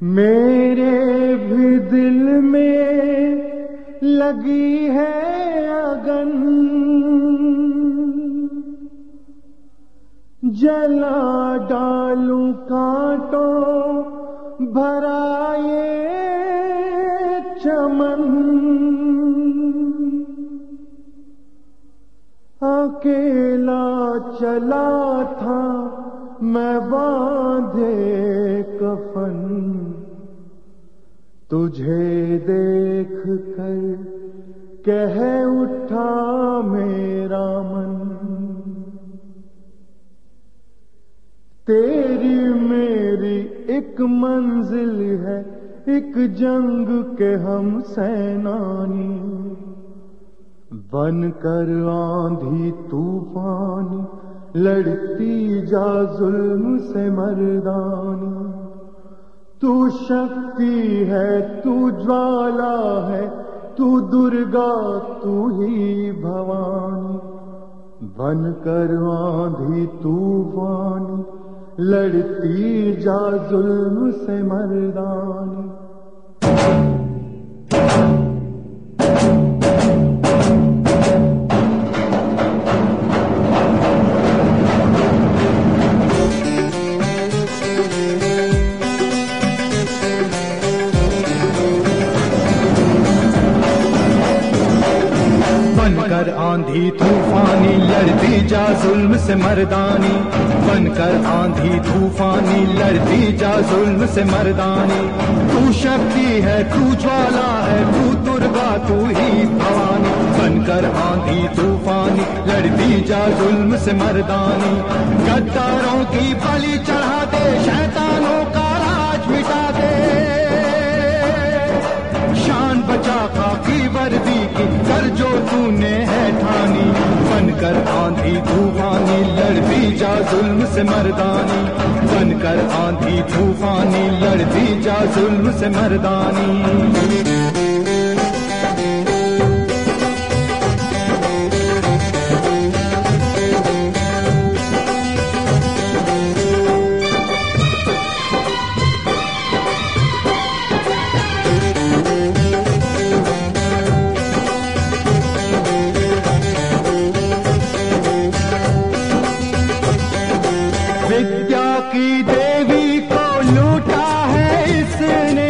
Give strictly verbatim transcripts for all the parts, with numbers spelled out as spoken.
मेरे भी दिल में लगी है अगन, जला डालूं कांटों भरा ये चमन। अकेला चला था मैं बांधे कफन, तुझे देख कर कह उठा मेरा मन। तेरी मेरी एक मंजिल है, एक जंग के हम सैनानी, बनकर आंधी तूफानी लड़ती जा जुल्म से मर्दानी। तू शक्ति है, तू ज्वाला है, तू दुर्गा, तू ही भवानी, बनकर आंधी तूफानी लड़ती जा जुल्म से मर्दानी। बनकर आंधी तूफानी लड़ती जा जुल्म से मर्दानी, बनकर आंधी तूफानी लड़ती जा जुल्म से मर्दानी। तू शक्ति है, तू ज्वाला है, तू दुर्गा, तू ही भवानी, बनकर आंधी तूफानी लड़ती जा जुल्म से मर्दानी। गद्दारों की बलि चढ़ा दे, शैतानों का राज मिटा दे, शान बचा खाकी वर्दी की कर जो तूने है ठानी, बनकर आंधी तूफानी लड़ती जा जुल्म से मर्दानी, बनकर आंधी तूफानी लड़ती जा जुल्म से मर्दानी। विद्या की देवी को लूटा है इसने,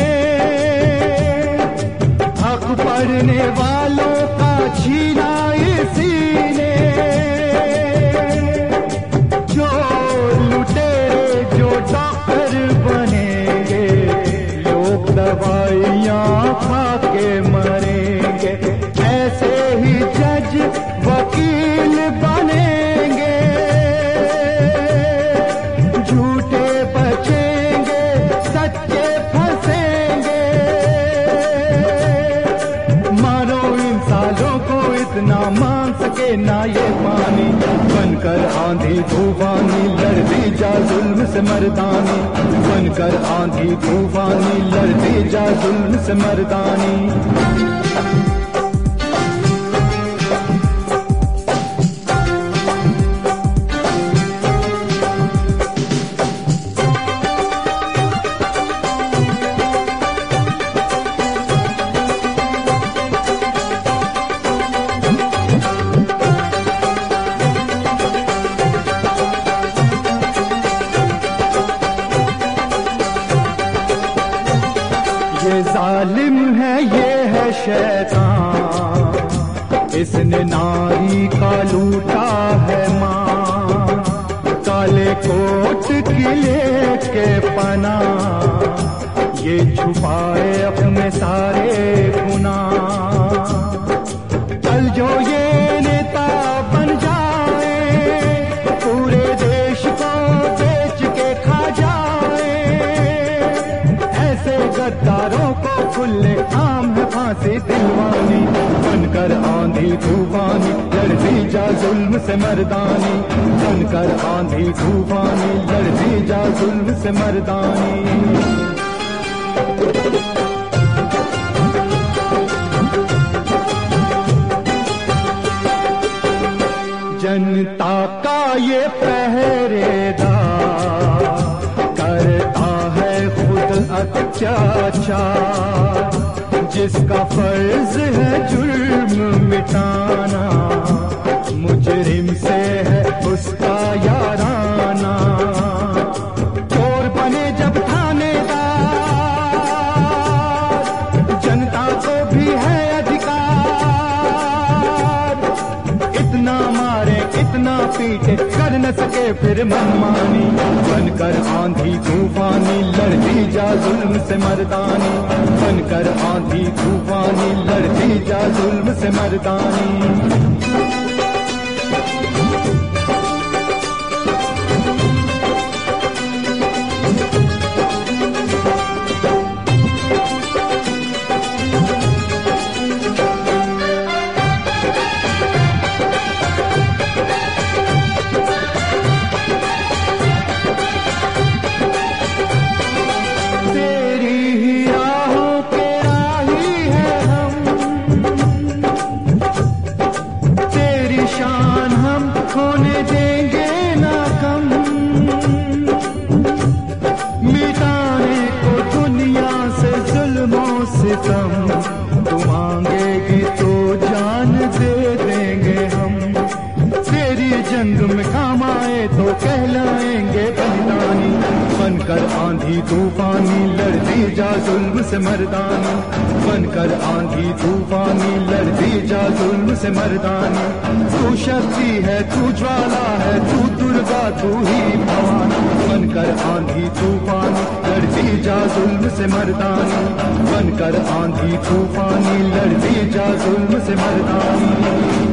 हक पढ़ने वालों का छीना इसी ने। जो लुटेरे जो डॉक्टर बनेंगे, लोग दवाइयां खा के मरेंगे, ऐसे ही जज वकील बनेंगे, झूठे बचेंगे, सच्चे फंसेंगे। मारो इन सालों को इतना मान सके ना ये पानी, बनकर आंधी तूफानी लड़ती जा जुल्म से मर्दानी, बनकर आंधी तूफानी लड़ती जा जुल्म से मर्दानी। ये जालिम है, ये है शैतान, इसने नारी का लूटा है मां। काले कोट किले के पना, ये छुपाए अपने सारे गुनाह। कल जो ये नेता बन जाए, पूरे देश को बेच के खा जाए, ऐसे गद्दारों को खुले आम है फांसी दिलवानी, बनकर आंधी तूफानी लड़ती जा जुल्म से मर्दानी, बनकर आंधी तूफानी लड़ती जा जुल्म से मर्दानी। जनता का ये पहरेदार करता है खुद अत्याचार, जिसका फर्ज है जुर्म मिटाना, मुजरिम से है उसका याराना। चोर बने जब थानेदार, जनता को भी है अधिकार, इतना मारे इतना पीटे कर न सके फिर मनमानी। बनकर आंधी तूफानी लड़ती जा जुल्म से मर्दानी, बनकर आंधी तूफानी लड़ती जा जुल्म से मर्दानी। होने देंगे ना कम, मिटाने को दुनिया से जुल्मों सितम, तू मांगेगी तो जान दे देंगे हम। तेरी जंग में काम आए तो कहलाएंगे बलिदानी। बनकर आंधी तूफानी लड़ती जा जुल्म से मर्दानी, बनकर आंधी तूफानी लड़ती जा जुल्म से मर्दानी। तू शक्ति है तू ज्वाला है तू दुर्गा तू ही भवानी। बनकर आंधी तूफानी लड़ती जा जुल्म से मर्दानी, बनकर आंधी तूफानी लड़ती जा जुल्म से मर्दानी।